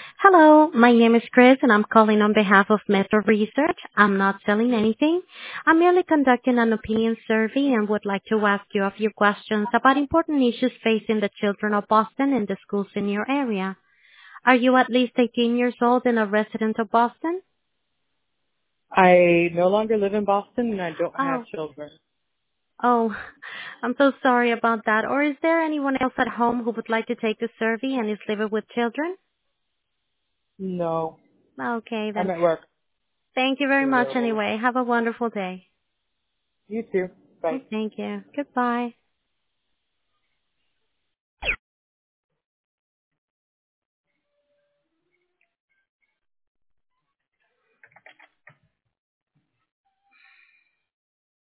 Hello, my name is Chris and I'm calling on behalf of Metro Research. I'm not selling anything. I'm merely conducting an opinion survey and would like to ask you a few questions about important issues facing the children of Boston and the schools in your area. Are you at least 18 years old and a resident of Boston? I no longer live in Boston and I don't have Oh, children. oh, I'm so sorry about that. Or is there anyone else at home who would like to take the survey and is living with children? No, Okay I'm then. at work. Thank you very much anyway. Have a wonderful day. You too. Bye. Thank you. Goodbye.